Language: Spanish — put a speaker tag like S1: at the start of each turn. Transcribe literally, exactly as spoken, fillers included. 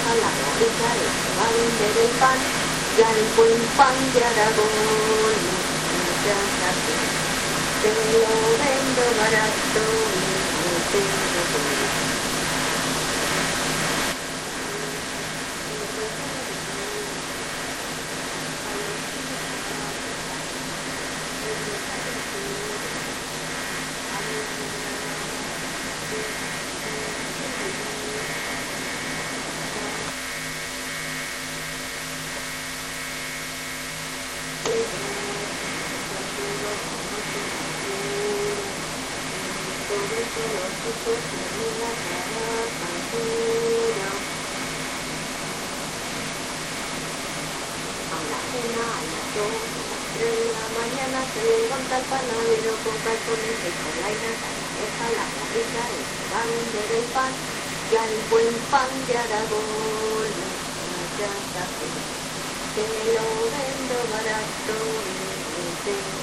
S1: deja la barriga y se va a vender el pan, ya el buen pan de Aragón, muchas gracias, te lo vendo barato y no te lo doy. Se levanta el panadero con calzones de polaina, deja la barriga y se va a vender el pan, ya el buen pan de Aragón, muchas gracias, te lo vendo barato y te